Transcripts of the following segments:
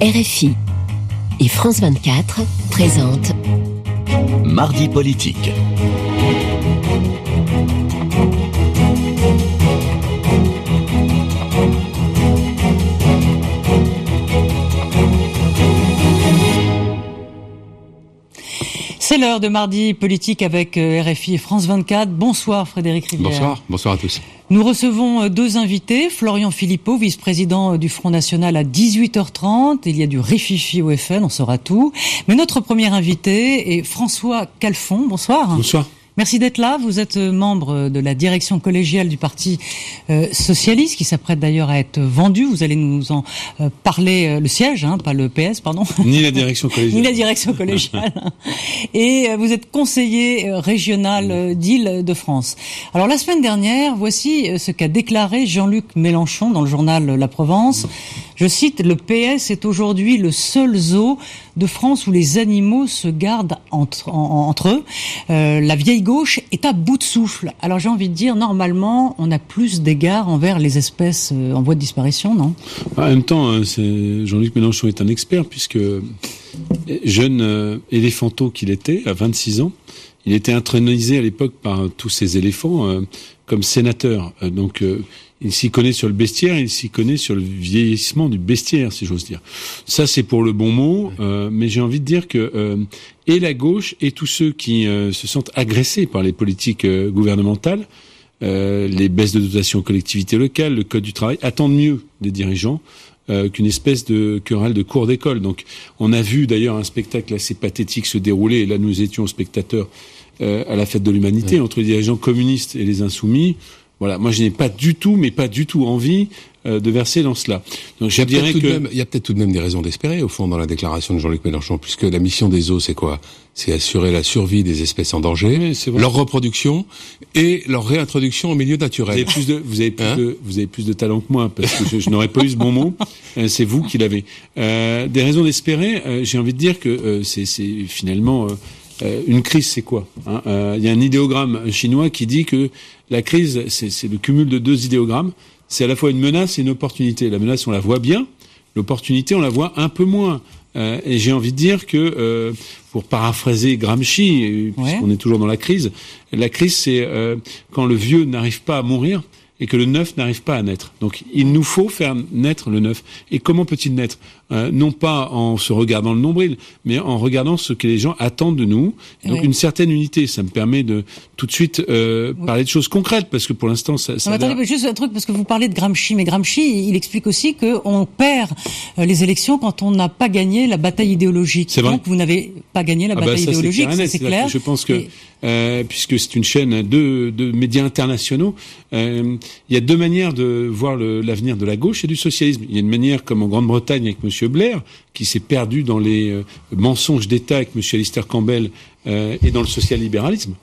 RFI et France 24 présentent Mardi politique. C'est l'heure de Mardi politique avec RFI et France 24. Bonsoir Frédéric Rivière. Bonsoir à tous. Nous recevons deux invités. Florian Philippot, vice-président du Front National à 18h30. Il y a du rififi au FN, on saura tout. Mais notre premier invité est François Calfon. Bonsoir. Bonsoir. Merci d'être là. Vous êtes membre de la direction collégiale du Parti socialiste, qui s'apprête d'ailleurs à être vendu. Vous allez nous en parler, le siège, pas le PS, pardon. Ni la direction collégiale. Ni la direction collégiale. Et vous êtes conseiller régional d'Île-de-France. Alors la semaine dernière, voici ce qu'a déclaré Jean-Luc Mélenchon dans le journal La Provence. Je cite, « Le PS est aujourd'hui le seul zoo de France où les animaux se gardent entre eux. La vieille gauche est à bout de souffle. » Alors j'ai envie de dire, normalement, on a plus d'égards envers les espèces en voie de disparition, non ? En même temps, Jean-Luc Mélenchon est un expert, puisque jeune éléphanto qu'il était, à 26 ans, il était intronisé à l'époque par tous ces éléphants comme sénateur. Donc il s'y connaît sur le bestiaire, il s'y connaît sur le vieillissement du bestiaire, si j'ose dire. Ça, c'est pour le bon mot, mais j'ai envie de dire que et la gauche et tous ceux qui se sentent agressés par les politiques gouvernementales, les baisses de dotation aux collectivités locales, le code du travail, attendent mieux des dirigeants qu'une espèce de querelle de cours d'école. Donc, on a vu d'ailleurs un spectacle assez pathétique se dérouler, et là nous étions spectateurs à la fête de l'humanité, entre les dirigeants communistes et les insoumis. Voilà, moi je n'ai pas du tout envie de verser dans cela. Donc je dirais que il y a peut-être tout de même des raisons d'espérer au fond dans la déclaration de Jean-Luc Mélenchon, puisque la mission des zoos c'est quoi ? C'est assurer la survie des espèces en danger, leur reproduction et leur réintroduction au milieu naturel. Vous avez plus de talent que moi, parce que je n'aurais pas eu ce bon mot. C'est vous qui l'avez. Des raisons d'espérer. J'ai envie de dire que c'est finalement une crise, c'est quoi ? Il y a un idéogramme chinois qui dit que la crise, c'est le cumul de deux idéogrammes. C'est à la fois une menace et une opportunité. La menace, on la voit bien. L'opportunité, on la voit un peu moins. Et j'ai envie de dire que, pour paraphraser Gramsci, puisqu'on est toujours dans la crise, c'est quand le vieux n'arrive pas à mourir et que le neuf n'arrive pas à naître. Donc, il nous faut faire naître le neuf. Et comment peut-il naître ? Non pas en se regardant le nombril, mais en regardant ce que les gens attendent de nous. Et donc, une certaine unité. Ça me permet de tout de suite parler de choses concrètes, parce que pour l'instant, ça attendez, juste un truc, parce que vous parlez de Gramsci, mais Gramsci, il explique aussi qu'on perd les élections quand on n'a pas gagné la bataille idéologique. C'est vrai. Donc, vous n'avez pas gagné la bataille idéologique, c'est clair. Je pense que, puisque c'est une chaîne de médias internationaux, il y a deux manières de voir l'avenir de la gauche et du socialisme. Il y a une manière, comme en Grande-Bretagne avec Monsieur Blair, qui s'est perdu dans les mensonges d'État avec Monsieur Alistair Campbell et dans le social-libéralisme.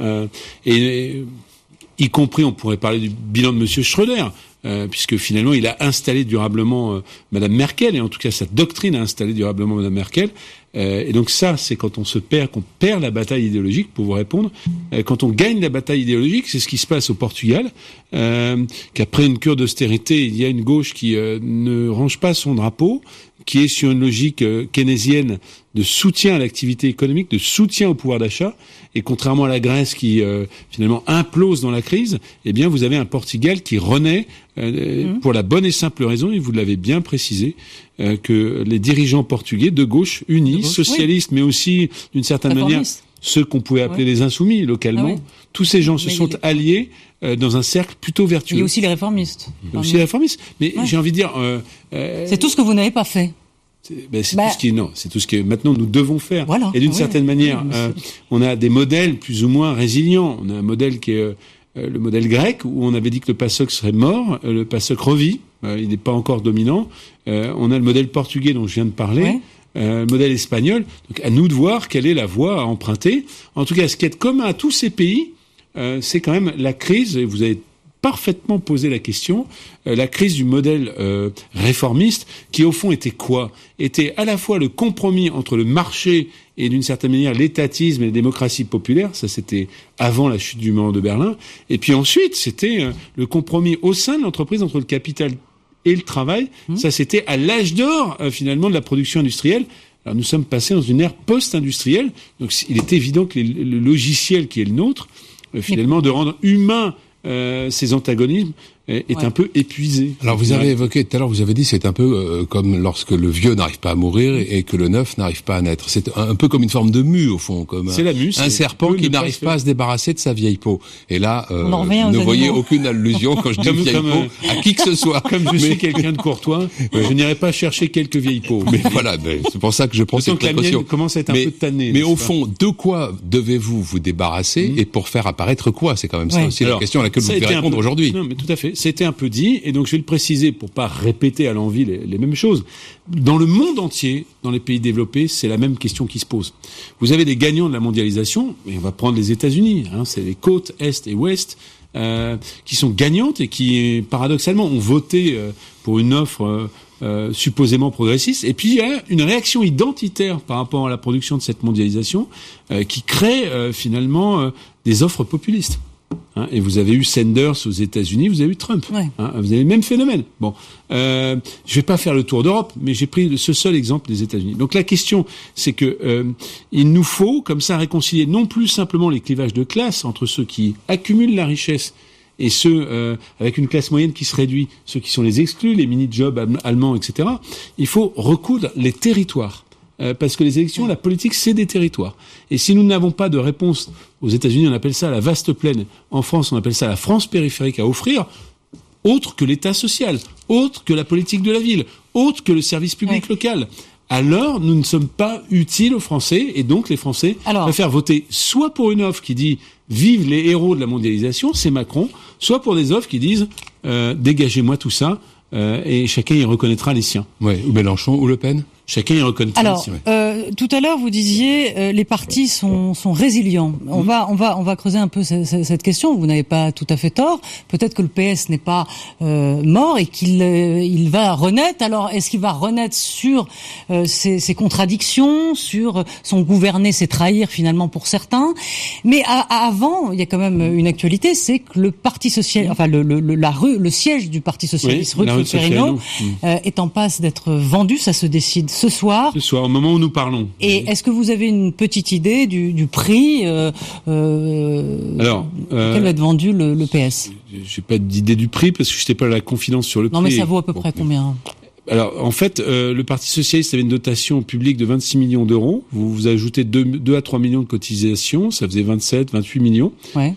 Et y compris, on pourrait parler du bilan de Monsieur Schröder, puisque finalement il a installé durablement Madame Merkel, et en tout cas sa doctrine a installé durablement Madame Merkel. Et donc ça, c'est quand on se perd, qu'on perd la bataille idéologique, pour vous répondre. Quand on gagne la bataille idéologique, c'est ce qui se passe au Portugal, qu'après une cure d'austérité, il y a une gauche qui ne range pas son drapeau, qui est sur une logique keynésienne de soutien à l'activité économique, de soutien au pouvoir d'achat. Et contrairement à la Grèce qui finalement implose dans la crise, eh bien vous avez un Portugal qui renaît pour la bonne et simple raison, et vous l'avez bien précisé, que les dirigeants portugais de gauche unis, socialistes, mais aussi d'une certaine manière ceux qu'on pouvait appeler les insoumis localement, tous ces gens se sont alliés dans un cercle plutôt vertueux. Il y a aussi les réformistes. Mais j'ai envie de dire... c'est tout ce que vous n'avez pas fait. C'est tout ce que maintenant nous devons faire. Voilà. Et d'une certaine manière, on a des modèles plus ou moins résilients. On a un modèle qui est le modèle grec, où on avait dit que le PASOK serait mort, le PASOK revit, il n'est pas encore dominant. On a le modèle portugais dont je viens de parler, le modèle espagnol. Donc à nous de voir quelle est la voie à emprunter. En tout cas, ce qui est commun à tous ces pays, c'est quand même la crise, et vous avez parfaitement posé la question, la crise du modèle réformiste, qui au fond était quoi ? Était à la fois le compromis entre le marché et d'une certaine manière l'étatisme et la démocratie populaire, ça c'était avant la chute du mur de Berlin, et puis ensuite c'était le compromis au sein de l'entreprise entre le capital et le travail. Ça, c'était à l'âge d'or, finalement, de la production industrielle. Alors, nous sommes passés dans une ère post-industrielle. Donc, il est évident que le logiciel qui est le nôtre, finalement, de rendre humain ces antagonismes, est un peu épuisé. Alors vous avez évoqué tout à l'heure, vous avez dit c'est un peu comme lorsque le vieux n'arrive pas à mourir et que le neuf n'arrive pas à naître. C'est un peu comme une forme de mue au fond, comme un serpent qui n'arrive pas à se débarrasser de sa vieille peau. Et là, ne voyez aucune allusion quand je dis vieille peau à qui que ce soit. Comme je suis quelqu'un de courtois, je n'irai pas chercher quelques vieilles peaux. Mais voilà, c'est pour ça que je prends cette précaution. Commence à être un peu tannée. Mais au fond, de quoi devez-vous vous débarrasser et pour faire apparaître quoi? C'est quand même ça aussi la question à laquelle vous devez répondre aujourd'hui. Non, mais tout à fait. C'était un peu dit, et donc je vais le préciser pour pas répéter à l'envi les mêmes choses. Dans le monde entier, dans les pays développés, c'est la même question qui se pose. Vous avez des gagnants de la mondialisation, et on va prendre les États-Unis, c'est les côtes Est et Ouest, qui sont gagnantes et qui, paradoxalement, ont voté pour une offre supposément progressiste. Et puis il y a une réaction identitaire par rapport à la production de cette mondialisation qui crée finalement des offres populistes. Et vous avez eu Sanders aux États-Unis, vous avez eu Trump. Vous avez le même phénomène. Bon, je vais pas faire le tour d'Europe, mais j'ai pris ce seul exemple des États-Unis. Donc la question, c'est que il nous faut comme ça réconcilier non plus simplement les clivages de classe entre ceux qui accumulent la richesse et ceux avec une classe moyenne qui se réduit, ceux qui sont les exclus, les mini-jobs allemands, etc. Il faut recoudre les territoires. Parce que les élections, la politique, c'est des territoires. Et si nous n'avons pas de réponse, aux États-Unis, on appelle ça la vaste plaine. En France, on appelle ça la France périphérique à offrir, autre que l'État social, autre que la politique de la ville, autre que le service public local. Alors, nous ne sommes pas utiles aux Français, et donc les Français préfèrent voter soit pour une offre qui dit « Vive les héros de la mondialisation », c'est Macron, soit pour des offres qui disent « Dégagez-moi tout ça », et chacun y reconnaîtra les siens. Ou Mélenchon ou Le Pen. Chacun y reconnaît. Alors, tout à l'heure, vous disiez les partis sont résilients. On va creuser un peu cette question. Vous n'avez pas tout à fait tort. Peut-être que le PS n'est pas mort et qu'il va renaître. Alors, est-ce qu'il va renaître sur ses contradictions, sur son gouverner, c'est trahir finalement pour certains. Mais avant, il y a quand même une actualité, c'est que le Parti social, enfin le siège du Parti socialiste, rue de Solferino, est en passe d'être vendu. Ça se décide ce soir, au moment où nous parlons. Et est-ce que vous avez une petite idée du prix auquel va être vendu le PS? J'ai pas d'idée du prix parce que je n'ai pas la confidence sur le prix. Non, mais ça vaut à peu près combien? Alors, en fait, le Parti socialiste avait une dotation publique de 26 millions d'euros. Vous ajoutez 2 à 3 millions de cotisations, ça faisait 27, 28 millions. Ouais.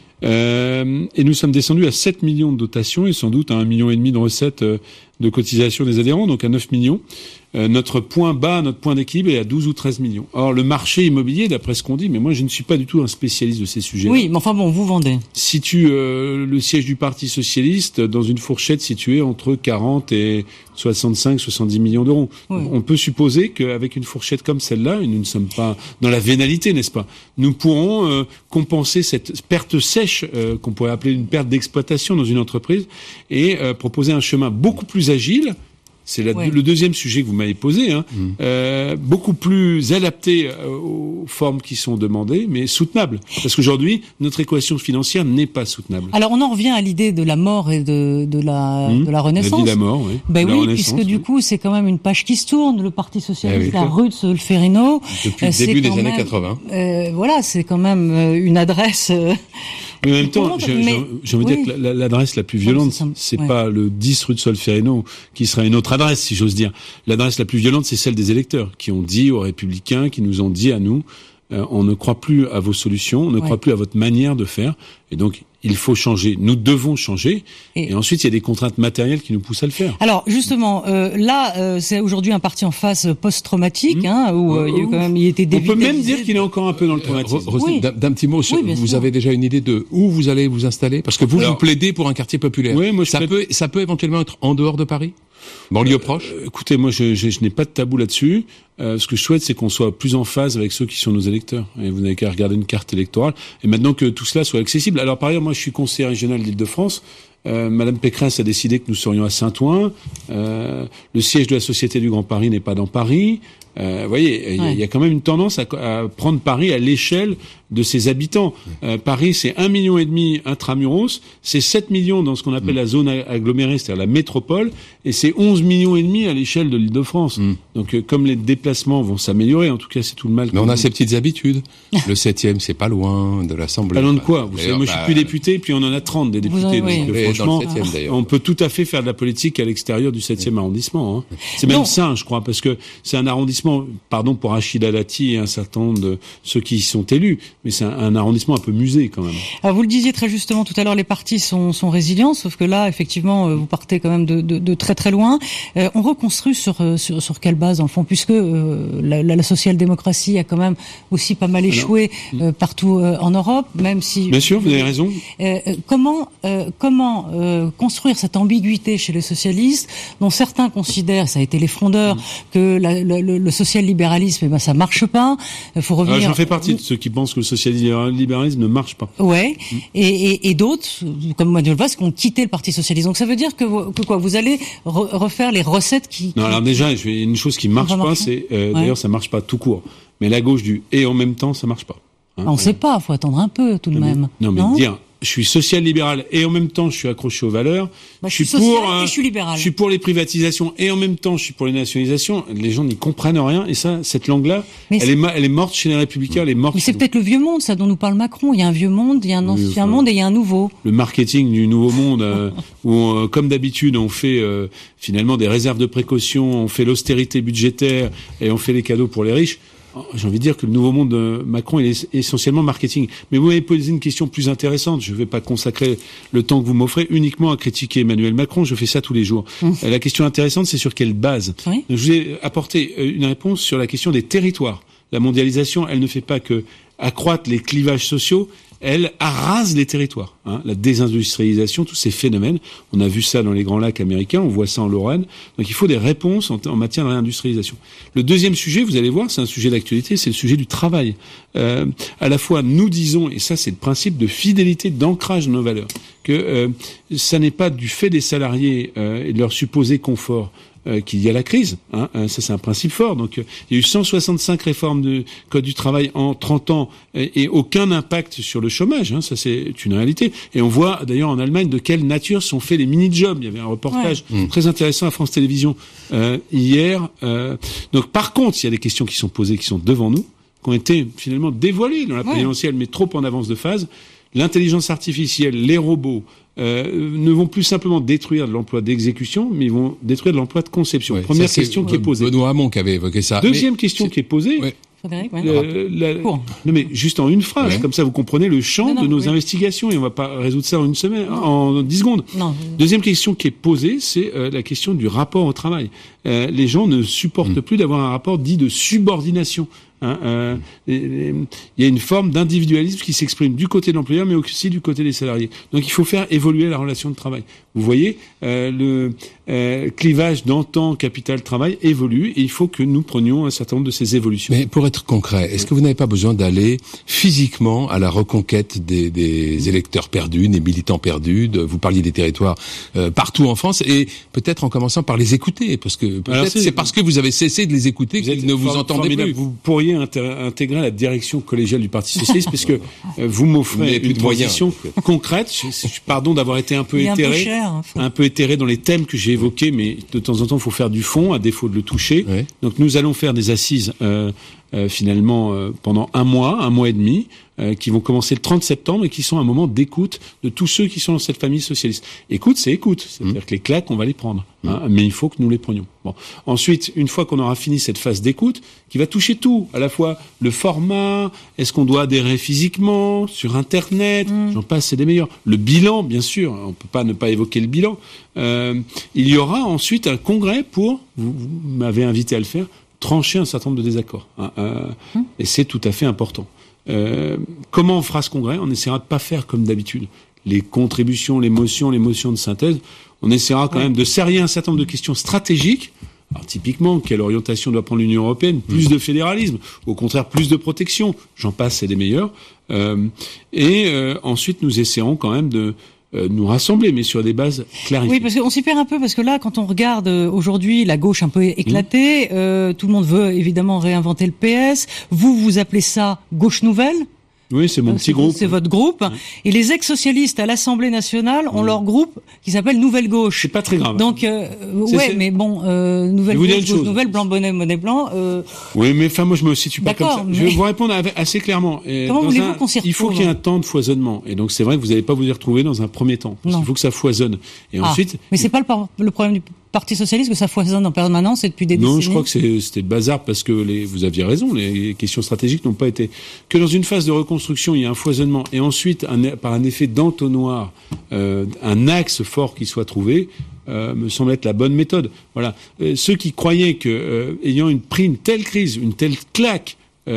Et nous sommes descendus à 7 millions de dotations et sans doute à 1,5 million de recettes de cotisation des adhérents, donc à 9 millions. Notre point bas, notre point d'équilibre est à 12 ou 13 millions. Or, le marché immobilier, d'après ce qu'on dit, mais moi je ne suis pas du tout un spécialiste de ces sujets. Oui, mais enfin bon, vous vendez. Situe le siège du Parti socialiste dans une fourchette située entre 40 et 65, 70 millions d'euros. Oui. On peut supposer qu'avec une fourchette comme celle-là, et nous ne sommes pas dans la vénalité, n'est-ce pas, nous pourrons compenser cette perte sèche qu'on pourrait appeler une perte d'exploitation dans une entreprise et proposer un chemin beaucoup plus agile. C'est le deuxième sujet que vous m'avez posé, beaucoup plus adapté aux formes qui sont demandées, mais soutenable. Parce qu'aujourd'hui, notre équation financière n'est pas soutenable. Alors, on en revient à l'idée de la mort et de la renaissance. La vie, la mort, oui. Ben oui, puisque du coup, c'est quand même une page qui se tourne. Le Parti socialiste, la rue de Solferino. Depuis le début des années 80. Voilà, c'est quand même une adresse... Mais en même temps, j'ai envie de dire que l'adresse la plus violente, c'est pas le 10 rue de Solferino, qui sera une autre adresse, si j'ose dire. L'adresse la plus violente, c'est celle des électeurs, qui ont dit aux Républicains, qui nous ont dit à nous, on ne croit plus à vos solutions, on ne croit plus à votre manière de faire, et donc il faut changer. Nous devons changer, et ensuite il y a des contraintes matérielles qui nous poussent à le faire. Alors justement, c'est aujourd'hui un parti en phase post-traumatique, où il y a eu quand même, il était dévitalisé. On peut même dire qu'il est encore un peu dans le traumatisme. D'un petit mot, vous avez déjà une idée de où vous allez vous installer? Parce que vous plaidez pour un quartier populaire. Oui, moi, ça peut éventuellement être en dehors de Paris? Banlieue proche? Écoutez, moi je n'ai pas de tabou là-dessus. Ce que je souhaite, c'est qu'on soit plus en phase avec ceux qui sont nos électeurs. Et vous n'avez qu'à regarder une carte électorale. Et maintenant que tout cela soit accessible. Alors par ailleurs, moi je suis conseiller régional d'Île-de-France. Madame Pécresse a décidé que nous serions à Saint-Ouen. Le siège de la Société du Grand Paris n'est pas dans Paris. Vous voyez, il y a quand même une tendance à prendre Paris à l'échelle de ses habitants. Paris, c'est 1,5 million intramuros, c'est 7 millions dans ce qu'on appelle la zone agglomérée, c'est-à-dire la métropole, et c'est 11,5 millions à l'échelle de l'Île-de-France. Donc, comme les déplacements vont s'améliorer, en tout cas, c'est tout le mal. Mais on a ses petites habitudes. Le 7e, c'est pas loin de l'Assemblée. Pas loin de quoi? Vous savez, moi, je suis plus député, puis on en a 30 des députés. Donc, franchement, dans le 7e, on peut tout à fait faire de la politique à l'extérieur du 7e arrondissement. Hein. C'est même sain, je crois, parce que c'est un arrondissement, pardon pour Rachida Dati et un certain nombre de ceux qui y sont élus, mais c'est un arrondissement un peu musée quand même. Alors, vous le disiez très justement tout à l'heure, les partis sont résilients, sauf que là, effectivement, vous partez quand même de très très loin. On reconstruit sur quelle base, dans le fond, puisque la social-démocratie a quand même aussi pas mal échoué partout en Europe, même si... Bien sûr, vous avez raison. Comment construire cette ambiguïté chez les socialistes, dont certains considèrent, ça a été les frondeurs, que le social-libéralisme, ça marche pas. Il faut revenir... J'en fais partie de ceux qui pensent que le social-libéralisme ne marche pas. Ouais. Et d'autres, comme Manuel Valls, qui ont quitté le Parti socialiste. Donc ça veut dire que quoi, vous allez refaire les recettes qui... Non, alors déjà, une chose qui marche pas, c'est d'ailleurs ça marche pas tout court. Mais la gauche du et en même temps, ça marche pas. Hein, on sait pas, faut attendre un peu tout de même. Non, mais dire je suis social-libéral et en même temps je suis accroché aux valeurs. Je suis libéral. Je suis pour les privatisations et en même temps je suis pour les nationalisations. Les gens n'y comprennent rien et ça, cette langue-là, elle est morte chez les Républicains, elle est morte. Mais c'est peut-être le vieux monde, ça dont nous parle Macron. Il y a un vieux monde, il y a un ancien monde et il y a un nouveau. Le marketing du nouveau monde, où comme d'habitude on fait finalement des réserves de précaution, on fait l'austérité budgétaire et on fait les cadeaux pour les riches. J'ai envie de dire que le nouveau monde de Macron, il est essentiellement marketing. Mais vous m'avez posé une question plus intéressante. Je ne vais pas consacrer le temps que vous m'offrez uniquement à critiquer Emmanuel Macron. Je fais ça tous les jours. La question intéressante, c'est sur quelle base? Oui. Je vous ai apporté une réponse sur la question des territoires. La mondialisation, elle ne fait pas que accroître les clivages sociaux, elle arrase les territoires. Hein. La désindustrialisation, tous ces phénomènes, on a vu ça dans les Grands Lacs américains, on voit ça en Lorraine. Donc il faut des réponses en matière de réindustrialisation. Le deuxième sujet, vous allez voir, c'est un sujet d'actualité, c'est le sujet du travail. À la fois, nous disons, et ça c'est le principe de fidélité, d'ancrage de nos valeurs, que ça n'est pas du fait des salariés et de leur supposé confort qu'il y a la crise. Hein. Ça, c'est un principe fort. Donc, il y a eu 165 réformes du Code du travail en 30 ans et aucun impact sur le chômage. Hein. Ça, c'est une réalité. Et on voit, d'ailleurs, en Allemagne, de quelle nature sont faits les mini-jobs. Il y avait un reportage très intéressant à France Télévisions hier. Donc, par contre, il y a des questions qui sont posées, qui sont devant nous, qui ont été finalement dévoilées dans la présidentielle, mais trop en avance de phase. L'intelligence artificielle, les robots, ne vont plus simplement détruire de l'emploi d'exécution, mais ils vont détruire de l'emploi de conception. Première question qui est posée. Benoît Hamon qui avait évoqué ça. Deuxième question qui est posée. Frédéric, non mais juste en une phrase, comme ça vous comprenez le champ de nos investigations et on va pas résoudre ça en une semaine, en 10 secondes. Non. Deuxième question qui est posée, c'est la question du rapport au travail. Les gens ne supportent plus d'avoir un rapport dit de subordination. Il y a une forme d'individualisme qui s'exprime du côté de l'employeur, mais aussi du côté des salariés. Donc il faut faire évoluer la relation de travail. Vous voyez, le clivage d'antan capital-travail évolue et il faut que nous prenions un certain nombre de ces évolutions. Mais pour être concret, est-ce que vous n'avez pas besoin d'aller physiquement à la reconquête des électeurs perdus, des militants perdus? Vous parliez des territoires partout en France et peut-être en commençant par les écouter, parce que peut-être c'est parce que vous avez cessé de les écouter qu'ils ne vous entendez plus. Vous pourriez intégrer la direction collégiale du Parti socialiste, parce que vous m'offrez une position concrète. Pardon d'avoir été un peu éthéré dans les thèmes que j'ai évoqués, mais de temps en temps, il faut faire du fond, à défaut de le toucher. Oui. Donc nous allons faire des assises finalement pendant un mois et demi, qui vont commencer le 30 septembre et qui sont un moment d'écoute de tous ceux qui sont dans cette famille socialiste. Écoute, c'est écoute. C'est-à-dire que les claques, on va les prendre. Mais il faut que nous les prenions. Bon. Ensuite, une fois qu'on aura fini cette phase d'écoute, qui va toucher tout, à la fois le format, est-ce qu'on doit adhérer physiquement, sur Internet, j'en passe, c'est des meilleurs. Le bilan, bien sûr, on peut pas ne pas évoquer le bilan. Il y aura ensuite un congrès pour, vous m'avez invité à le faire, trancher un certain nombre de désaccords. Et c'est tout à fait important. Comment on fera ce congrès? On essaiera de pas faire comme d'habitude. Les contributions, les motions de synthèse, on essaiera quand même de serrer un certain nombre de questions stratégiques. Alors typiquement, quelle orientation doit prendre l'Union européenne? Plus de fédéralisme, au contraire plus de protection, j'en passe, c'est des meilleurs. Ensuite, nous essaierons quand même de nous rassembler, mais sur des bases clarifiées. Oui, parce qu'on s'y perd un peu, parce que là, quand on regarde aujourd'hui la gauche un peu éclatée, tout le monde veut évidemment réinventer le PS. Vous appelez ça gauche nouvelle? Oui, c'est mon petit groupe. C'est votre groupe. Et les ex-socialistes à l'Assemblée nationale ont leur groupe qui s'appelle Nouvelle Gauche. C'est pas très grave. Donc, mais bon, Nouvelle Gauche, Nouvelle, blanc bonnet, monnaie blanc. Oui, mais enfin, moi, je me situe pas comme ça. Je vais vous répondre assez clairement. Comment voulez-vous qu'on s'y retrouve? Il faut qu'il y ait un temps de foisonnement. Et donc, c'est vrai que vous n'allez pas vous y retrouver dans un premier temps. Parce qu'il faut que ça foisonne. Et ensuite. Mais c'est pas le problème du Parti socialiste que ça foisonne en permanence et depuis des décennies. Non, je crois que c'était le bazar parce que vous aviez raison, les questions stratégiques n'ont pas été que dans une phase de reconstruction, il y a un foisonnement et ensuite par un effet d'entonnoir, un axe fort qui soit trouvé. Me semble être la bonne méthode. Voilà. Ceux qui croyaient que ayant pris une telle crise, une telle claque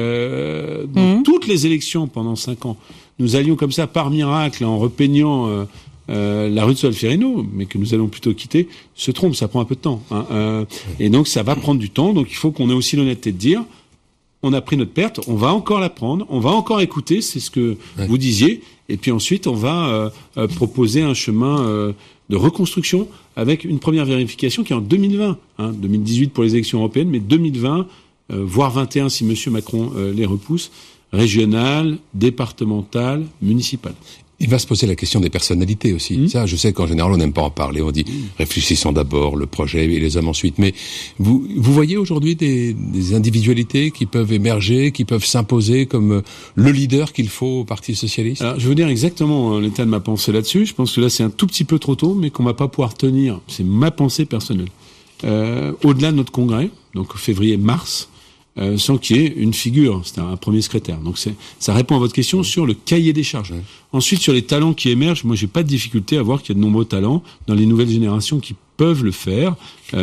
dans toutes les élections pendant 5 ans, nous allions comme ça par miracle en repeignant la rue de Solferino, mais que nous allons plutôt quitter, se trompe, ça prend un peu de temps. Et donc ça va prendre du temps, donc il faut qu'on ait aussi l'honnêteté de dire, on a pris notre perte, on va encore la prendre, on va encore écouter, c'est ce que vous disiez, et puis ensuite on va proposer un chemin de reconstruction avec une première vérification qui est en 2020, 2018 pour les élections européennes, mais 2020, voire 21 si Monsieur Macron les repousse, régionales, départementales, municipales. Il va se poser la question des personnalités aussi. Ça, je sais qu'en général, on n'aime pas en parler. On dit, réfléchissons d'abord le projet et les hommes ensuite. Mais vous voyez aujourd'hui des individualités qui peuvent émerger, qui peuvent s'imposer comme le leader qu'il faut au Parti socialiste? Alors, je vais vous dire exactement l'état de ma pensée là-dessus. Je pense que là, c'est un tout petit peu trop tôt, mais qu'on va pas pouvoir tenir. C'est ma pensée personnelle. Au-delà de notre congrès, donc février-mars, sans qu'il y ait une figure, c'est un premier secrétaire. Donc ça répond à votre question sur le cahier des charges. Ensuite, sur les talents qui émergent, moi j'ai pas de difficulté à voir qu'il y a de nombreux talents dans les nouvelles générations qui peuvent le faire.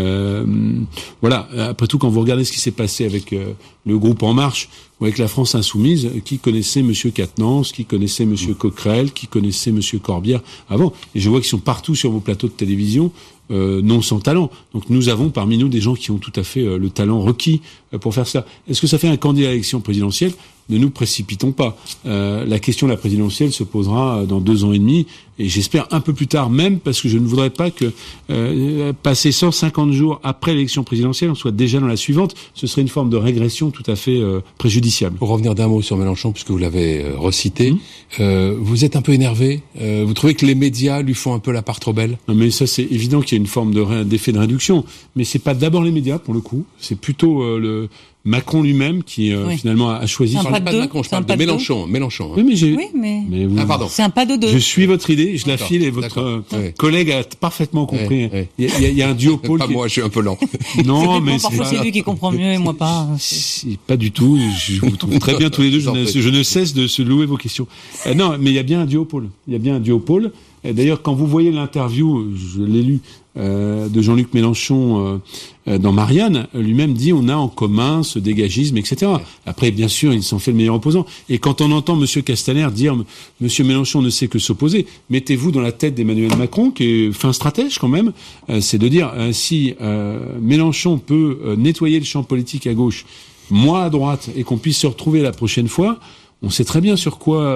Voilà. Après tout, quand vous regardez ce qui s'est passé avec le groupe En Marche ou avec la France Insoumise, qui connaissait Monsieur Quatennens, qui connaissait Monsieur Coquerel, qui connaissait Monsieur Corbière avant, et je vois qu'ils sont partout sur vos plateaux de télévision. Non sans talent. Donc nous avons parmi nous des gens qui ont tout à fait le talent requis pour faire ça. Est-ce que ça fait un candidat à l'élection présidentielle? Ne nous précipitons pas. La question de la présidentielle se posera dans 2 ans et demi, et j'espère un peu plus tard même, parce que je ne voudrais pas que passer 150 jours après l'élection présidentielle, on soit déjà dans la suivante. Ce serait une forme de régression tout à fait préjudiciable. Pour revenir d'un mot sur Mélenchon, puisque vous l'avez recité, vous êtes un peu énervé. Vous trouvez que les médias lui font un peu la part trop belle? Non, mais ça c'est évident qu'il y a une forme d'effet de réduction. Mais c'est pas d'abord les médias pour le coup. C'est plutôt le Macron lui-même qui finalement a choisi. Je parle pas de Macron, je parle de Mélenchon. Mélenchon. Oui, mais vous... pardon. C'est un pas de deux. Je suis votre idée, je la file et votre collègue a parfaitement compris. Il y a un duopôle. Pas moi, je suis un peu lent. Non, mais parfois c'est lui qui comprend mieux et moi pas. Pas du tout. Je vous trouve très bien tous les deux. Je ne cesse de se louer vos questions. Non, mais il y a bien un duopôle. D'ailleurs, quand vous voyez l'interview, je l'ai lu, de Jean-Luc Mélenchon dans Marianne, lui-même dit on a en commun ce dégagisme, etc. Après, bien sûr, il s'en fait le meilleur opposant. Et quand on entend Monsieur Castaner dire Monsieur Mélenchon ne sait que s'opposer, mettez-vous dans la tête d'Emmanuel Macron, qui est fin stratège quand même, c'est de dire si Mélenchon peut nettoyer le champ politique à gauche, moi à droite, et qu'on puisse se retrouver la prochaine fois, on sait très bien sur quoi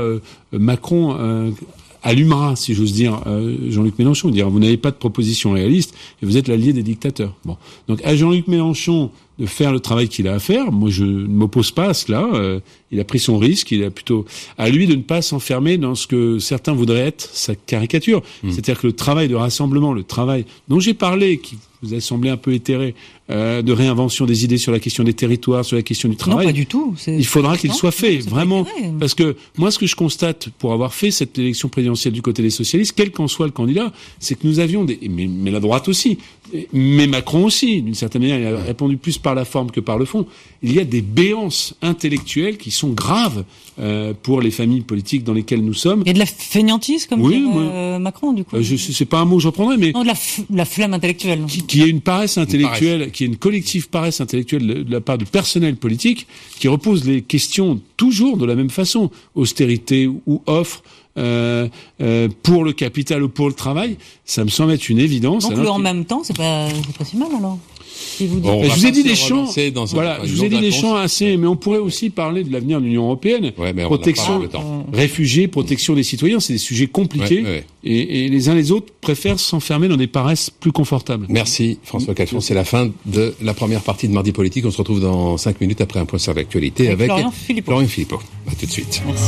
Macron allumera, si j'ose dire, Jean-Luc Mélenchon, dire vous n'avez pas de proposition réaliste et vous êtes l'allié des dictateurs. Bon, donc à Jean-Luc Mélenchon de faire le travail qu'il a à faire. Moi, je ne m'oppose pas à cela. Il a pris son risque. Il a plutôt à lui de ne pas s'enfermer dans ce que certains voudraient être sa caricature. C'est-à-dire que le travail de rassemblement, le travail dont j'ai parlé, qui vous a semblé un peu éthéré, de réinvention des idées sur la question des territoires, sur la question du travail. Non, pas du tout. Il faudra qu'il soit fait, vraiment. Parce que moi, ce que je constate pour avoir fait cette élection présidentielle du côté des socialistes, quel qu'en soit le candidat, c'est que nous avions mais la droite aussi, mais Macron aussi, d'une certaine manière, il a répondu plus par la forme que par le fond. Il y a des béances intellectuelles qui sont graves pour les familles politiques dans lesquelles nous sommes. Et de la fainéantise, comme dit Macron, du coup. C'est pas un mot que je reprendrais, mais... Non, de la flemme intellectuelle. Qui est une paresse intellectuelle, qui est une collective paresse intellectuelle de la part de personnel politique, qui repose les questions toujours de la même façon. Austérité ou offre, pour le capital ou pour le travail, ça me semble être une évidence. Donc en même temps, c'est pas si mal alors. Si vous dites... je vous ai dit des champs. Je vous ai dit des champs assez, mais on pourrait aussi parler de l'avenir de l'Union européenne. Protection, réfugiés, protection des citoyens, c'est des sujets compliqués. Et les uns les autres préfèrent s'enfermer dans des paresses plus confortables. Merci François Calfon. C'est la fin de la première partie de Mardi Politique. On se retrouve dans 5 minutes après un point sur l'actualité avec Florian Philippot. À tout de suite. Merci.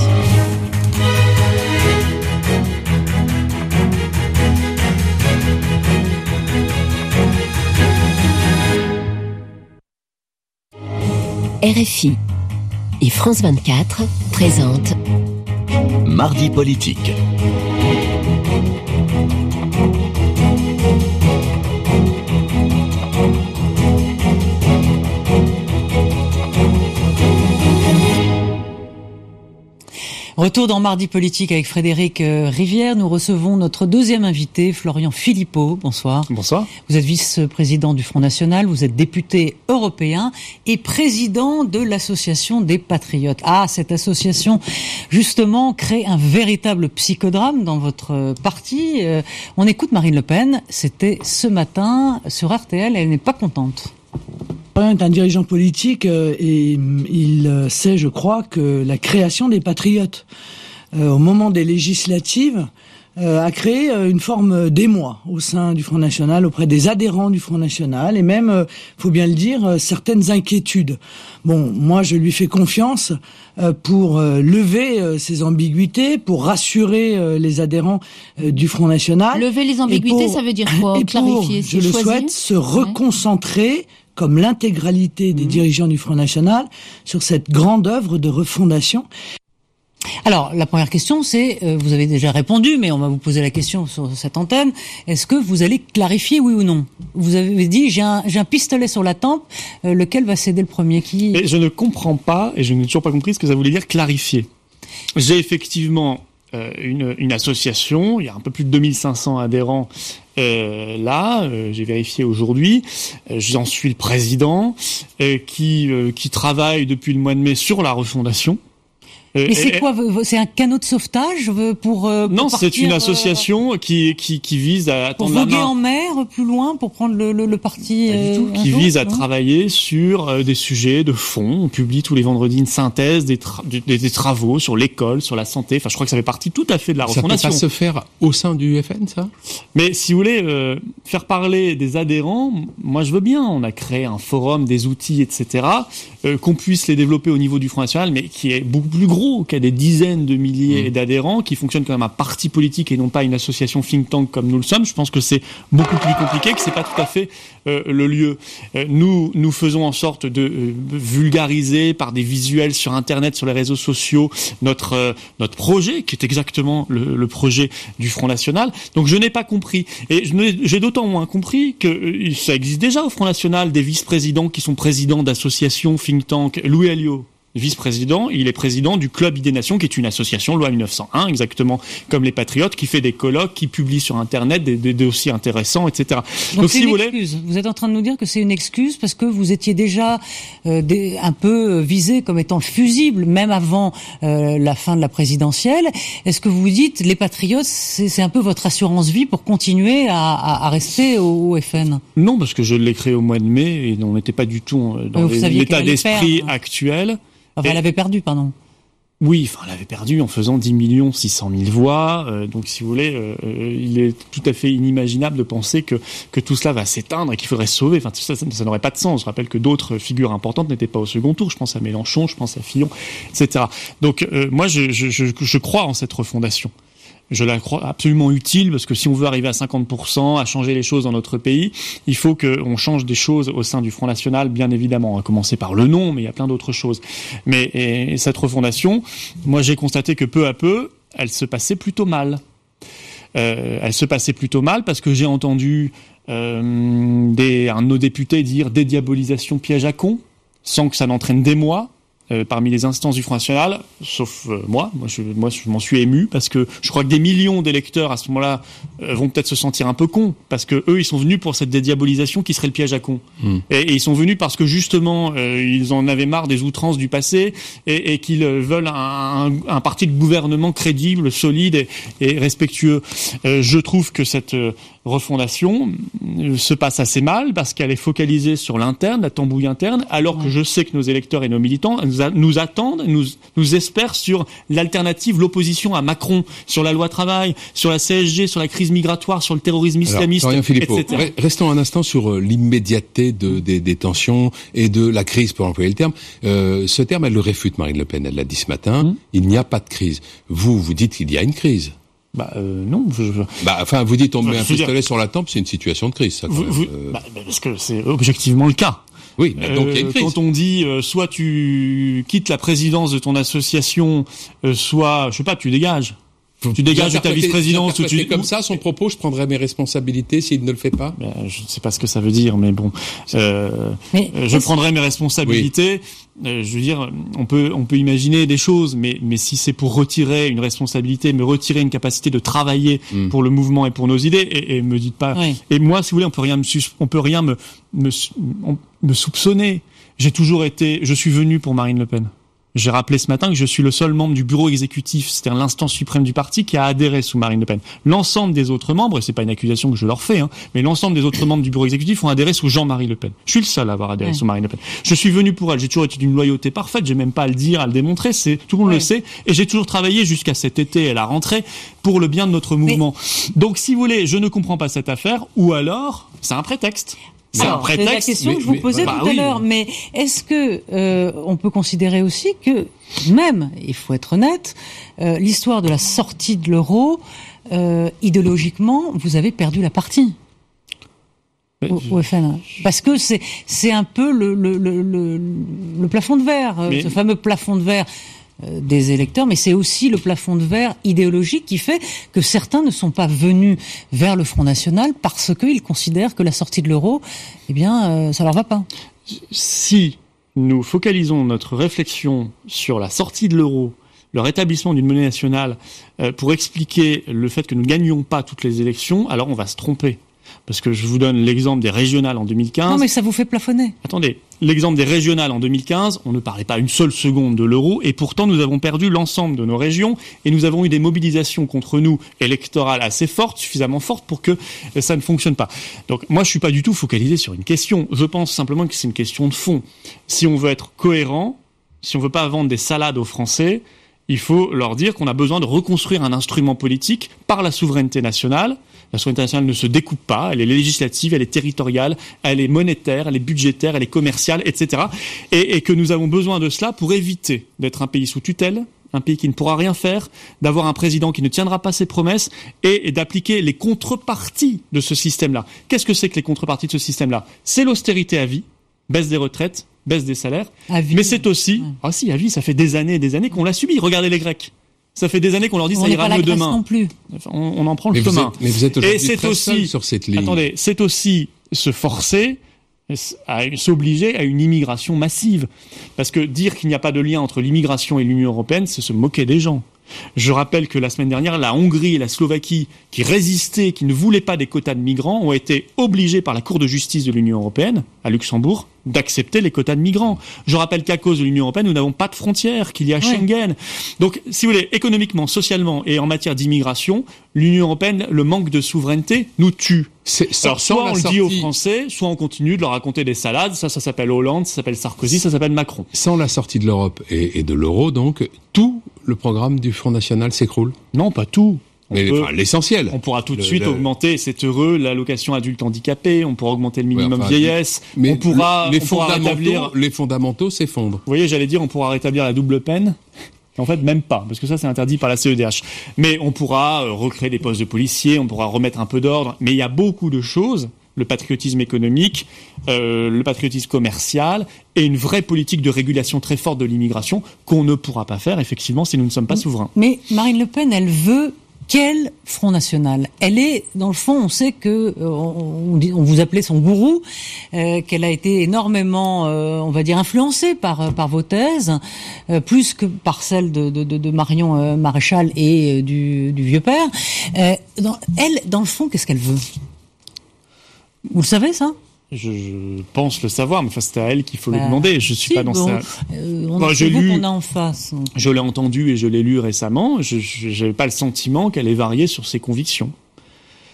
RFI et France 24 présentent Mardi Politique. Retour dans Mardi Politique avec Frédéric Rivière. Nous recevons notre deuxième invité, Florian Philippot. Bonsoir. Bonsoir. Vous êtes vice-président du Front National, vous êtes député européen et président de l'Association des Patriotes. Ah, cette association, justement, crée un véritable psychodrame dans votre parti. On écoute Marine Le Pen. C'était ce matin sur RTL. Elle n'est pas contente. Est un dirigeant politique et il sait, je crois, que la création des patriotes au moment des législatives a créé une forme d'émoi au sein du Front National, auprès des adhérents du Front National, et même, faut bien le dire, certaines inquiétudes. Bon, moi je lui fais confiance pour lever ces ambiguïtés, pour rassurer les adhérents du Front National. Lever les ambiguïtés, ça veut dire quoi? Clarifier, je le souhaite, se reconcentrer, comme l'intégralité des dirigeants du Front National, sur cette grande œuvre de refondation. Alors, la première question, c'est, vous avez déjà répondu, mais on va vous poser la question sur cette antenne, est-ce que vous allez clarifier, oui ou non? Vous avez dit, j'ai un pistolet sur la tempe, lequel va céder le premier? Et je ne comprends pas, et je n'ai toujours pas compris ce que ça voulait dire clarifier. J'ai effectivement une association, il y a un peu plus de 2500 adhérents j'ai vérifié aujourd'hui, j'en suis le président, qui travaille depuis le mois de mai sur la refondation. Mais c'est quoi? C'est un canot de sauvetage pour non, partir, c'est une association qui vise à pour voguer en mer plus loin pour prendre le parti. Qui vise à travailler sur des sujets de fond. On publie tous les vendredis une synthèse des travaux sur l'école, sur la santé. Enfin, je crois que ça fait partie tout à fait de la refondation. Ça peut pas se faire au sein du FN, ça? Mais si vous voulez faire parler des adhérents, moi je veux bien. On a créé un forum, des outils, etc. Qu'on puisse les développer au niveau du Front National, mais qui est beaucoup plus gros, qui a des dizaines de milliers d'adhérents, qui fonctionne comme un parti politique et non pas une association think tank comme nous le sommes. Je pense que c'est beaucoup plus compliqué, que c'est pas tout à fait le lieu. Nous faisons en sorte de vulgariser par des visuels sur Internet, sur les réseaux sociaux, notre projet, qui est exactement le projet du Front National. Donc je n'ai pas compris. Et j'ai d'autant moins compris que ça existe déjà au Front National, des vice-présidents qui sont présidents d'associations think tank. Louis Alliot, vice-président, il est président du Club Idées Nation, qui est une association loi 1901, exactement comme les Patriotes, qui fait des colloques, qui publie sur Internet des dossiers intéressants, etc. Donc c'est une excuse. Vous êtes en train de nous dire que c'est une excuse parce que vous étiez déjà un peu visé comme étant fusible, même avant la fin de la présidentielle. Est-ce que vous vous dites, les Patriotes, c'est un peu votre assurance vie pour continuer à rester au FN? Non, parce que je l'ai créé au mois de mai et on n'était pas du tout dans l'état d'esprit actuel. Enfin, elle avait perdu, pardon. Oui, elle avait perdu en faisant 10 600 000 voix. Donc, si vous voulez, il est tout à fait inimaginable de penser que tout cela va s'éteindre et qu'il faudrait se sauver. Enfin, tout ça, ça n'aurait pas de sens. Je rappelle que d'autres figures importantes n'étaient pas au second tour. Je pense à Mélenchon, je pense à Fillon, etc. Donc, moi, je crois en cette refondation. Je la crois absolument utile parce que si on veut arriver à 50%, à changer les choses dans notre pays, il faut qu'on change des choses au sein du Front National, bien évidemment. On va commencer par le nom, mais il y a plein d'autres choses. Mais cette refondation, moi j'ai constaté que peu à peu, elle se passait plutôt mal. Elle se passait plutôt mal parce que j'ai entendu un de nos députés dire dédiabolisation piège à con, sans que ça n'entraîne des mois. Parmi les instances du Front National, sauf moi je m'en suis ému parce que je crois que des millions d'électeurs à ce moment-là vont peut-être se sentir un peu cons parce que eux ils sont venus pour cette dédiabolisation qui serait le piège à con et ils sont venus parce que justement ils en avaient marre des outrances du passé et qu'ils veulent un parti de gouvernement crédible, solide et respectueux. Je trouve que cette refondation se passe assez mal parce qu'elle est focalisée sur l'interne, la tambouille interne, alors que je sais que nos électeurs et nos militants nous attendent, nous espèrent sur l'alternative, l'opposition à Macron, sur la loi travail, sur la CSG, sur la crise migratoire, sur le terrorisme islamiste, etc. Restons un instant sur l'immédiateté des tensions et de la crise, pour employer le terme. Ce terme, elle le réfute, Marine Le Pen. Elle l'a dit ce matin. Il n'y a pas de crise. Vous dites qu'il y a une crise. Non. Vous dites on met un pistolet sur la tempe, c'est une situation de crise. Ça, parce que c'est objectivement le cas. Oui, donc il y a une crise. Quand on dit soit tu quittes la présidence de ton association, soit tu dégages. Tu dégages de ta vice-présidence ou tu... Comme ça, son propos, je prendrai mes responsabilités s'il ne le fait pas. Je ne sais pas ce que ça veut dire, mais bon, je prendrai mes responsabilités. Je veux dire, on peut imaginer des choses, mais si c'est pour retirer une responsabilité, me retirer une capacité de travailler pour le mouvement et pour nos idées, et me dites pas. Oui. Et moi, si vous voulez, on peut rien me soupçonner. Je suis venu pour Marine Le Pen. J'ai rappelé ce matin que je suis le seul membre du bureau exécutif, c'est-à-dire l'instance suprême du parti, qui a adhéré sous Marine Le Pen. L'ensemble des autres membres, et c'est pas une accusation que je leur fais, mais l'ensemble des autres membres du bureau exécutif ont adhéré sous Jean-Marie Le Pen. Je suis le seul à avoir adhéré sous Marine Le Pen. Je suis venu pour elle, j'ai toujours été d'une loyauté parfaite, j'ai même pas à le dire, à le démontrer, tout le monde le sait, et j'ai toujours travaillé jusqu'à cet été et la rentrée pour le bien de notre mouvement. Donc si vous voulez, je ne comprends pas cette affaire, ou alors, c'est un prétexte. C'est la question que je vous posais tout à l'heure. Mais est-ce que on peut considérer aussi que, même, il faut être honnête, l'histoire de la sortie de l'euro, idéologiquement, vous avez perdu la partie au FN, parce que c'est un peu le plafond de verre, ce fameux plafond de verre des électeurs, mais c'est aussi le plafond de verre idéologique qui fait que certains ne sont pas venus vers le Front National parce qu'ils considèrent que la sortie de l'euro, ça leur va pas. Si nous focalisons notre réflexion sur la sortie de l'euro, le rétablissement d'une monnaie nationale, pour expliquer le fait que nous ne gagnions pas toutes les élections, alors on va se tromper. Parce que je vous donne l'exemple des régionales en 2015. Non, mais ça vous fait plafonner. Attendez, l'exemple des régionales en 2015, on ne parlait pas une seule seconde de l'euro, et pourtant nous avons perdu l'ensemble de nos régions, et nous avons eu des mobilisations contre nous électorales assez fortes, suffisamment fortes pour que ça ne fonctionne pas. Donc moi je suis pas du tout focalisé sur une question, je pense simplement que c'est une question de fond. Si on veut être cohérent, si on veut pas vendre des salades aux Français, il faut leur dire qu'on a besoin de reconstruire un instrument politique par la souveraineté nationale. La souveraineté nationale ne se découpe pas, elle est législative, elle est territoriale, elle est monétaire, elle est budgétaire, elle est commerciale, etc. Et que nous avons besoin de cela pour éviter d'être un pays sous tutelle, un pays qui ne pourra rien faire, d'avoir un président qui ne tiendra pas ses promesses et d'appliquer les contreparties de ce système-là. Qu'est-ce que c'est que les contreparties de ce système-là ? C'est l'austérité à vie, baisse des retraites, baisse des salaires, mais c'est aussi... à vie, ça fait des années qu'on l'a subi. Regardez les Grecs. Ça fait des années qu'on leur dit ça ira mieux demain. Non plus. On en prend le chemin. Mais vous êtes aujourd'hui très seul sur cette ligne. Attendez, c'est aussi se forcer à s'obliger à une immigration massive. Parce que dire qu'il n'y a pas de lien entre l'immigration et l'Union européenne, c'est se moquer des gens. Je rappelle que la semaine dernière, la Hongrie et la Slovaquie, qui résistaient, qui ne voulaient pas des quotas de migrants, ont été obligés par la Cour de justice de l'Union européenne, à Luxembourg, d'accepter les quotas de migrants. Je rappelle qu'à cause de l'Union européenne, nous n'avons pas de frontières, qu'il y a Schengen. Donc, si vous voulez, économiquement, socialement et en matière d'immigration, l'Union européenne, le manque de souveraineté, nous tue. Alors, soit on le dit aux Français, soit on continue de leur raconter des salades. Ça s'appelle Hollande, ça s'appelle Sarkozy, ça s'appelle Macron. Sans la sortie de l'Europe et de l'euro, donc, tout le programme du Front National s'écroule ? Non, pas tout. Mais l'essentiel. On pourra tout de suite augmenter, c'est heureux, l'allocation adulte handicapé, on pourra augmenter le minimum vieillesse, mais on pourra rétablir... Les fondamentaux s'effondrent. Vous voyez, j'allais dire, on pourra rétablir la double peine. En fait, même pas, parce que ça, c'est interdit par la CEDH. Mais on pourra recréer des postes de policiers, on pourra remettre un peu d'ordre. Mais il y a beaucoup de choses, le patriotisme économique, le patriotisme commercial et une vraie politique de régulation très forte de l'immigration qu'on ne pourra pas faire, effectivement, si nous ne sommes pas souverains. Mais Marine Le Pen, elle veut... Quel Front National ? Elle est, dans le fond, on sait que on vous appelait son gourou, qu'elle a été énormément, on va dire, influencée par vos thèses, plus que par celles de Marion Maréchal et du vieux père. Elle, dans le fond, qu'est-ce qu'elle veut ? Vous le savez, ça ? Je pense le savoir, mais enfin, c'est à elle qu'il faut le demander. Je suis pas dans ça. On a en face. Donc. Je l'ai entendu et je l'ai lu récemment. Je n'avais pas le sentiment qu'elle ait varié sur ses convictions.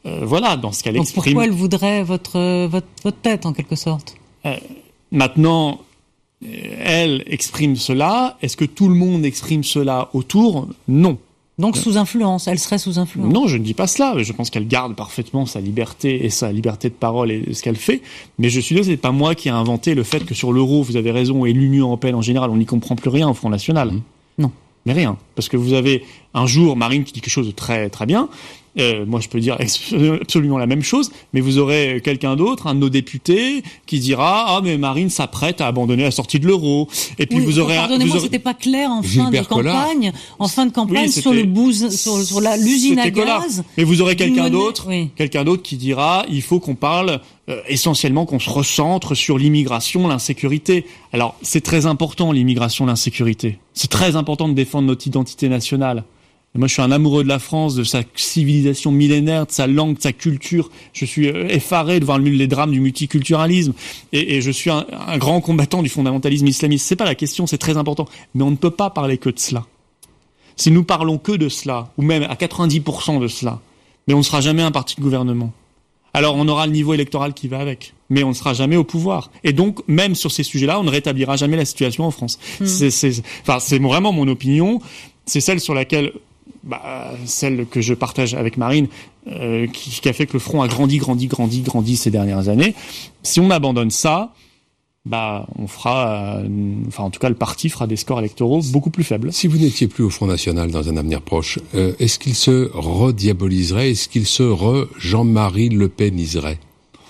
voilà, dans ce qu'elle donc exprime. Pourquoi elle voudrait votre tête, en quelque sorte? Maintenant, elle exprime cela. Est-ce que tout le monde exprime cela autour? Non. Donc sous influence, elle serait sous influence? Non, je ne dis pas cela. Je pense qu'elle garde parfaitement sa liberté et sa liberté de parole et ce qu'elle fait. Mais je suis là, c'est pas moi qui ai inventé le fait que sur l'euro, vous avez raison, et l'Union européenne en général, on n'y comprend plus rien au Front National. Non. Mais rien. Parce que vous avez un jour Marine qui dit quelque chose de très très bien. Moi, je peux dire absolument la même chose, mais vous aurez quelqu'un d'autre, un de nos députés, qui dira « Ah, mais Marine s'apprête à abandonner la sortie de l'euro. » Et puis vous aurez... Pardonnez-moi, c'était pas clair en fin de campagne. En fin de campagne, sur le sur l'usine à gaz. Mais vous aurez quelqu'un d'autre qui dira « Il faut qu'on parle essentiellement, qu'on se recentre sur l'immigration, l'insécurité. » Alors, c'est très important, l'immigration, l'insécurité. C'est très important de défendre notre identité nationale. Moi, je suis un amoureux de la France, de sa civilisation millénaire, de sa langue, de sa culture. Je suis effaré de voir les drames du multiculturalisme. Et je suis un grand combattant du fondamentalisme islamiste. C'est pas la question, c'est très important. Mais on ne peut pas parler que de cela. Si nous parlons que de cela, ou même à 90% de cela, mais on ne sera jamais un parti de gouvernement. Alors on aura le niveau électoral qui va avec, mais on ne sera jamais au pouvoir. Et donc, même sur ces sujets-là, on ne rétablira jamais la situation en France. C'est vraiment mon opinion. C'est celle sur laquelle... celle que je partage avec Marine, qui a fait que le front a grandi ces dernières années. Si on abandonne ça, on fera, en tout cas, le parti fera des scores électoraux beaucoup plus faibles. Si vous n'étiez plus au Front National dans un avenir proche, est-ce qu'il se rediaboliserait? Est-ce qu'il se Jean-Marie Le Peniserait?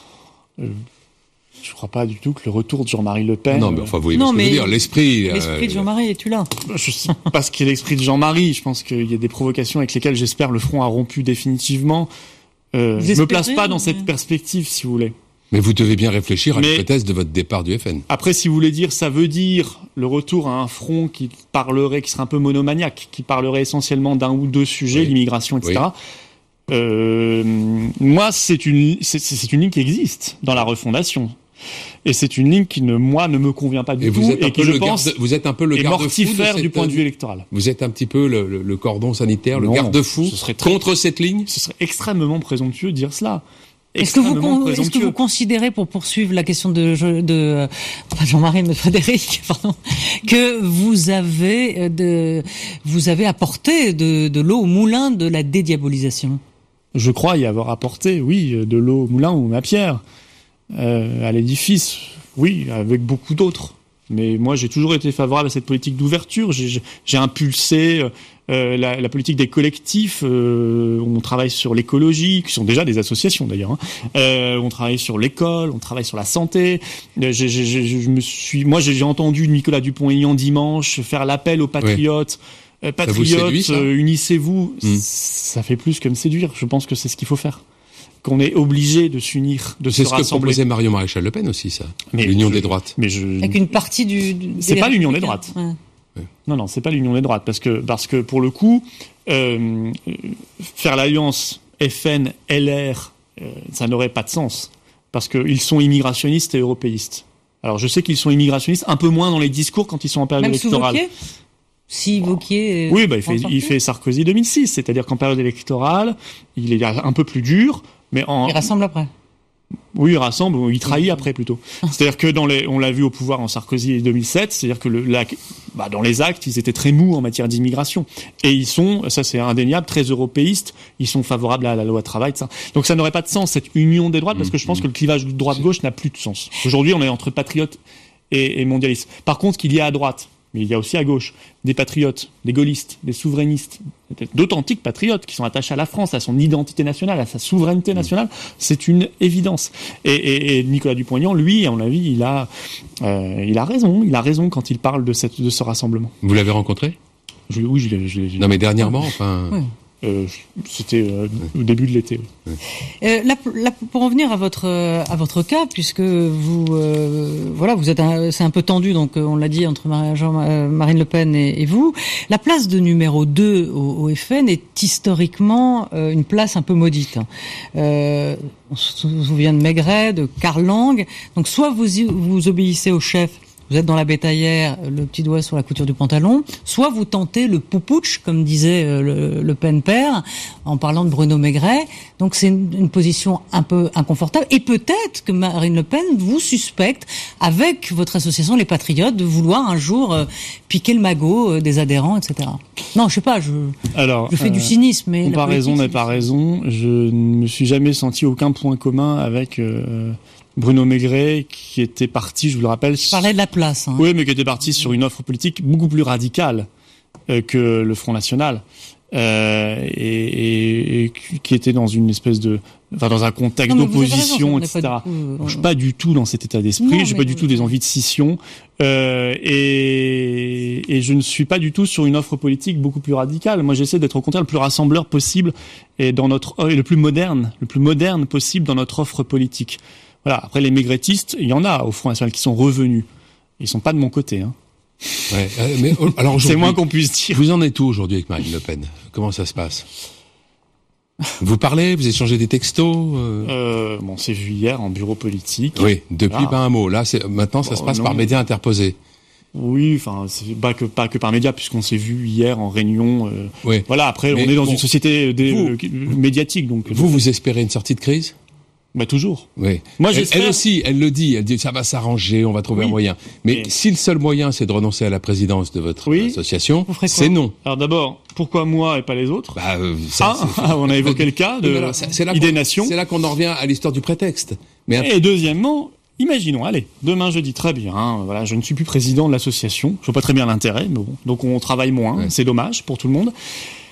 Je crois pas du tout que le retour de Jean-Marie Le Pen... Non, mais enfin, vous voyez ce que je veux dire, l'esprit... L'esprit de Jean-Marie, es-tu là? Je sais pas ce qu'est l'esprit de Jean-Marie. Je pense qu'il y a des provocations avec lesquelles, j'espère, le front a rompu définitivement. Je me place pas dans cette perspective, si vous voulez. Mais vous devez bien réfléchir à l'hypothèse de votre départ du FN. Après, si vous voulez dire, ça veut dire le retour à un front qui serait un peu monomaniaque, qui parlerait essentiellement d'un ou deux sujets, l'immigration, etc. Moi, c'est une ligne qui existe dans la refondation. Et c'est une ligne qui ne me convient pas du tout et qui, je pense, vous êtes un peu le garde-fou mortifère du point de vue électoral. Vous êtes un petit peu le cordon sanitaire, le garde-fou contre cette ligne. Ce serait extrêmement présomptueux de dire cela. Est-ce que vous considérez, pour poursuivre la question de Jean-Marie, mais Frédéric, pardon, que vous avez apporté de l'eau au moulin de la dédiabolisation? Je crois y avoir apporté, oui, de l'eau au moulin ou à pierre. À l'édifice, oui, avec beaucoup d'autres. Mais moi, j'ai toujours été favorable à cette politique d'ouverture. J'ai impulsé la politique des collectifs. On travaille sur l'écologie, qui sont déjà des associations d'ailleurs. On travaille sur l'école, on travaille sur la santé. J'ai entendu Nicolas Dupont-Aignan dimanche faire l'appel aux patriotes. Patriotes, unissez-vous. Ça fait plus que me séduire. Je pense que c'est ce qu'il faut faire. Qu'on est obligé de s'unir, de se rassembler. C'est ce que proposait Marion Maréchal Le Pen aussi, ça. L'union des droites. Avec une partie c'est pas l'union des droites. Ouais. Non, c'est pas l'union des droites, parce que pour le coup, faire l'alliance FN, LR, ça n'aurait pas de sens, parce qu'ils sont immigrationnistes et européistes. Alors je sais qu'ils sont immigrationnistes, un peu moins dans les discours quand ils sont en période électorale. Si Wauquiez... Oui, il fait Sarkozy 2006, c'est-à-dire qu'en période électorale, il est un peu plus dur. Mais il rassemble après. Oui, il rassemble, ou il trahit après plutôt. C'est-à-dire que on l'a vu au pouvoir en Sarkozy 2007, c'est-à-dire que dans les actes, ils étaient très mous en matière d'immigration. Et ils sont, ça c'est indéniable, très européistes, ils sont favorables à la loi travail, ça. Donc ça n'aurait pas de sens, cette union des droites, parce que je pense que le clivage droite-gauche n'a plus de sens. Aujourd'hui, on est entre patriotes et mondialistes. Par contre, qu'il y a à droite, mais il y a aussi à gauche des patriotes, des gaullistes, des souverainistes, d'authentiques patriotes qui sont attachés à la France, à son identité nationale, à sa souveraineté nationale. C'est une évidence. Et Nicolas Dupont-Aignan, lui, à mon avis, il a raison. Il a raison quand il parle de ce rassemblement. Vous l'avez rencontré? Oui, je l'ai. Non, mais dernièrement, enfin. Oui. C'était au début de l'été. Oui. Pour en venir à votre cas, puisque vous vous êtes c'est un peu tendu, donc on l'a dit, entre Marine Le Pen et vous. La place de numéro 2 au FN est historiquement une place un peu maudite. On se souvient de Maigret, de Karl Lang. Donc soit vous obéissez au chef, vous êtes dans la bétaillère, le petit doigt sur la couture du pantalon, soit vous tentez le poupouche, comme disait le Pen père, en parlant de Bruno Maigret. Donc c'est une position un peu inconfortable. Et peut-être que Marine Le Pen vous suspecte, avec votre association Les Patriotes, de vouloir un jour piquer le magot des adhérents, etc. Non, je sais pas, je fais du cynisme. Mais comparaison n'est pas raison. Je ne me suis jamais senti aucun point commun avec Bruno Maigret, qui était parti, je vous le rappelle... Je parlais de la place. Hein. Oui, mais qui était parti sur une offre politique beaucoup plus radicale que le Front National. Et qui était dans une espèce dans un contexte d'opposition, etc. Je suis pas du tout dans cet état d'esprit, j'ai pas du tout des envies de scission, et je ne suis pas du tout sur une offre politique beaucoup plus radicale. Moi, j'essaie d'être au contraire le plus rassembleur possible et le plus moderne possible dans notre offre politique. Voilà. Après, les maigretistes, il y en a au Front National qui sont revenus. Ils sont pas de mon côté, hein. Ouais, mais alors c'est moins qu'on puisse dire. Vous en êtes où aujourd'hui avec Marine Le Pen? Comment ça se passe? Vous parlez, vous échangez des textos On s'est vu hier en bureau politique. Oui, depuis pas un mot. Là, maintenant, ça se passe par médias interposés. Oui, enfin, c'est pas que par médias, puisqu'on s'est vu hier en réunion. Oui. Voilà. Après, on est dans une société médiatique, donc. Vous espérez une sortie de crise? Bah toujours. Oui. Moi, elle aussi, elle le dit. Elle dit ça va s'arranger, on va trouver un moyen. Mais si le seul moyen c'est de renoncer à la présidence de votre association, c'est non. Alors d'abord, pourquoi moi et pas les autres? On a évoqué le cas de Idée Nation. C'est là qu'on en revient à l'histoire du prétexte. Et deuxièmement, imaginons, allez, demain je dis très bien, voilà, je ne suis plus président de l'association. Je vois pas très bien l'intérêt, mais bon, donc on travaille moins. C'est dommage pour tout le monde.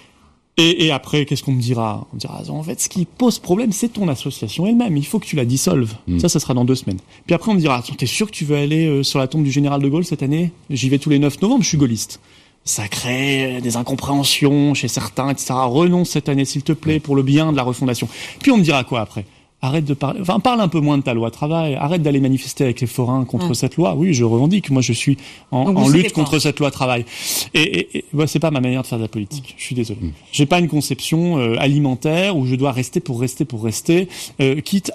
Et après, qu'est-ce qu'on me dira? On me dira, en fait, ce qui pose problème, c'est ton association elle-même. Il faut que tu la dissolves. Ça sera dans 2 semaines. Puis après, on me dira, t'es sûr que tu veux aller sur la tombe du général de Gaulle cette année? J'y vais tous les 9 novembre, je suis gaulliste. Ça crée des incompréhensions chez certains, etc. Renonce cette année, s'il te plaît, pour le bien de la refondation. Puis on me dira quoi après? Arrête de parler, parle un peu moins de ta loi travail, arrête d'aller manifester avec les forains contre cette loi. Oui, je revendique, moi je suis en lutte contre cette loi travail. Et c'est pas ma manière de faire de la politique, je suis désolé. J'ai pas une conception alimentaire où je dois rester pour rester, quitte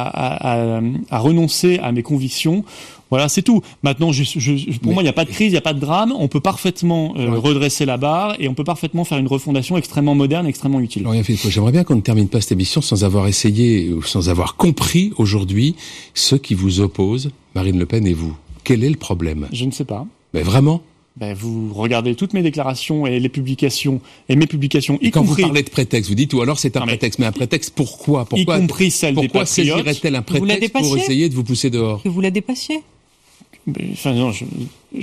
à renoncer à mes convictions. Voilà, c'est tout. Maintenant, pour moi, il n'y a pas de crise, il n'y a pas de drame. On peut parfaitement redresser la barre et on peut parfaitement faire une refondation extrêmement moderne, extrêmement utile. J'aimerais bien qu'on ne termine pas cette émission sans avoir essayé ou sans avoir compris aujourd'hui ceux qui vous opposent, Marine Le Pen et vous. Quel est le problème? Je ne sais pas. Mais vraiment? Vous regardez toutes mes déclarations et les publications et mes publications, y quand compris. Vous parlez de prétexte, vous dites ou alors c'est un prétexte, mais un prétexte pourquoi? Y compris celle des patriotes. Pourquoi saisirait-elle un prétexte pour essayer de vous pousser dehors? Que vous la dépassiez? Enfin non, je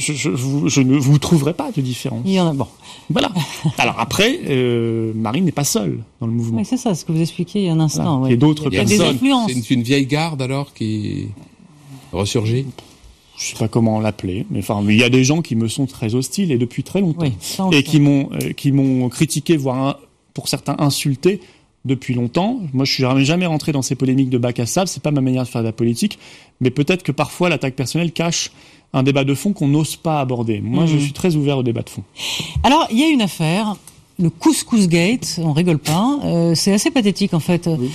ne vous trouverai pas de différence. Il y en a, bon. Voilà. Alors après, Marine n'est pas seule dans le mouvement. Mais c'est ça, ce que vous expliquiez il y a un instant. Voilà. Et d'autres personnes. Des influences. C'est une vieille garde alors qui ressurgit. Je sais pas comment l'appeler, mais il y a des gens qui me sont très hostiles et depuis très longtemps, et qui m'ont critiqué, voire pour certains insulté depuis longtemps. Moi, je suis jamais rentré dans ces polémiques de bac à sable. C'est pas ma manière de faire de la politique. Mais peut-être que parfois l'attaque personnelle cache un débat de fond qu'on n'ose pas aborder. Moi, je suis très ouvert au débat de fond. Alors, il y a une affaire, le Couscous Gate, on rigole pas. C'est assez pathétique en fait. Oui.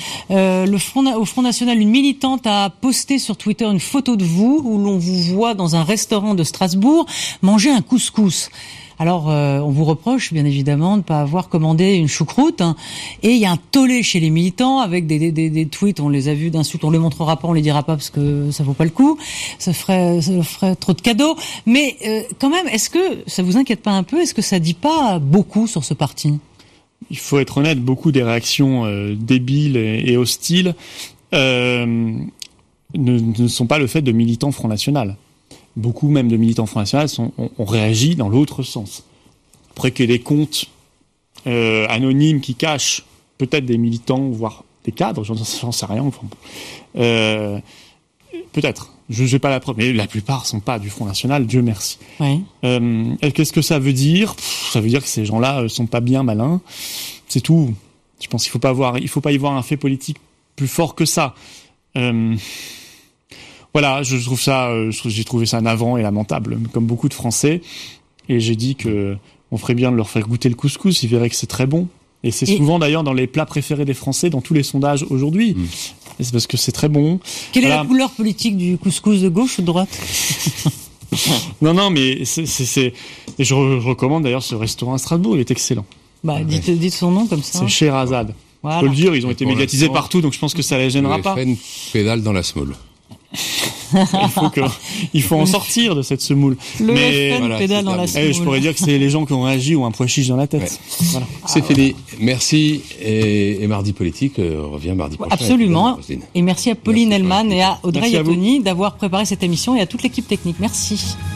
Au Front National, une militante a posté sur Twitter une photo de vous où l'on vous voit dans un restaurant de Strasbourg manger un couscous. Alors, on vous reproche, bien évidemment, de ne pas avoir commandé une choucroute. Hein. Et il y a un tollé chez les militants avec des tweets, on les a vus d'insultes, on les montrera pas, on les dira pas parce que ça vaut pas le coup. Ça ferait trop de cadeaux. Mais quand même, est-ce que ça vous inquiète pas un peu? Est-ce que ça dit pas beaucoup sur ce parti? Il faut être honnête, beaucoup des réactions débiles et hostiles ne sont pas le fait de militants Front National. Beaucoup même de militants Front National ont réagi dans l'autre sens. Après qu'il y ait des comptes anonymes qui cachent peut-être des militants, voire des cadres, j'en sais rien. Peut-être. Je n'ai pas la preuve, mais la plupart sont pas du Front National, Dieu merci. Oui. Qu'est-ce que ça veut dire? Ça veut dire que ces gens-là sont pas bien malins. C'est tout. Je pense qu'il faut pas y voir un fait politique plus fort que ça. Voilà, j'ai trouvé ça navrant et lamentable, comme beaucoup de Français. Et j'ai dit que on ferait bien de leur faire goûter le couscous, ils verraient que c'est très bon. Et c'est souvent d'ailleurs dans les plats préférés des Français, dans tous les sondages aujourd'hui. Et c'est parce que c'est très bon. Quelle est la couleur politique du couscous, de gauche ou de droite? Non, mais et je recommande d'ailleurs ce restaurant à Strasbourg, il est excellent. Dites son nom comme ça. C'est Scheherazade. Voilà. Faut le dire, ils ont été médiatisés partout, donc je pense que ça les gênera pas. Le FN pédale dans la semoule. Il faut en sortir de cette semoule. Le FN pédale dans la semoule. Je pourrais dire que c'est les gens qui ont réagi ou un pois chiche dans la tête. Ouais. Voilà. C'est fini. Merci. Et Mardi Politique revient mardi prochain. Absolument. Et merci à Pauline Hellman et à Audrey Yattoni d'avoir préparé cette émission et à toute l'équipe technique. Merci.